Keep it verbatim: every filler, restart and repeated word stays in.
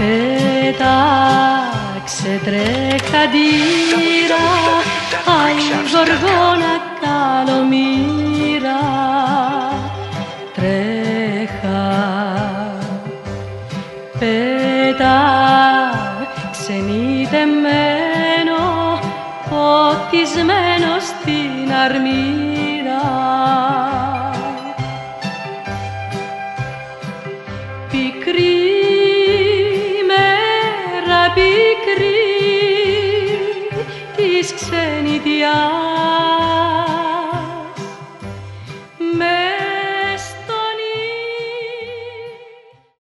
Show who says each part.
Speaker 1: Πέταξε τρεχαντήρα, αϊ γοργόνα καλομήρα, τρέχα. Πέταξε νητεμένο, φωτισμένο στην αρμήρα,